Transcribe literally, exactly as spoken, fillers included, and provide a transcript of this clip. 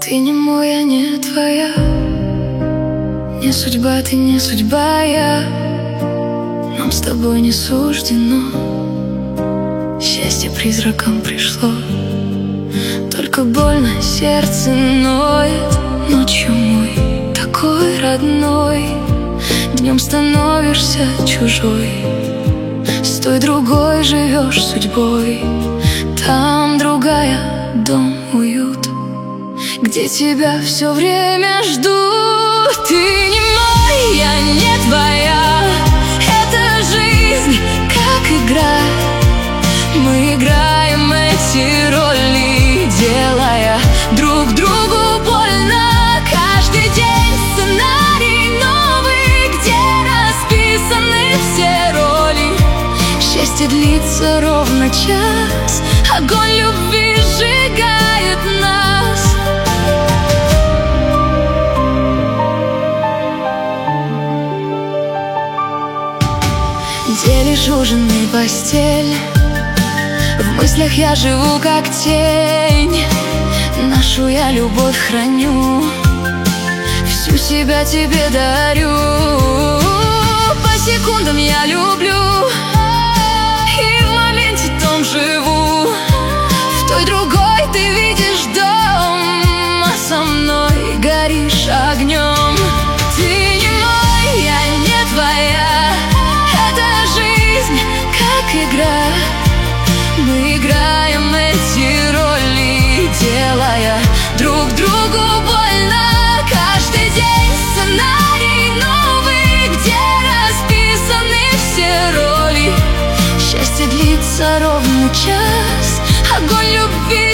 Ты не мой, я не твоя. Не судьба, ты не судьба, я. Нам с тобой не суждено. Счастье призраком пришло. Только больно сердце ноет. Ночью мой такой родной, днем становишься чужой. С той другой живешь судьбой. Там другая, дом, уют, где тебя все время ждут. Ты не мой, я не твоя. Это жизнь, как игра. Мы играем эти роли, делая друг другу больно. Каждый день сценарий новый, где расписаны все роли. Счастье длится ровно час, огонь любви сжигает нас. Делишь ужин и постель. В мыслях я живу как тень. Нашу я любовь храню, всю себя тебе дарю. По секундам я люблю, и в моменте том живу. В той другой ты видишь дом, а со мной горишь огнем. Ты не мой, я не твоя. Это жизнь, как игра. Мы играем эти роли, делая друг другу больно. Каждый день сценарий новый, где расписаны все роли. Счастье длится ровно час, огонь любви